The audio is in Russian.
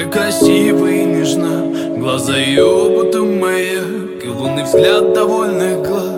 такая красивая и нежна. Глаза ее будто маяк и лунный взгляд довольных глаз.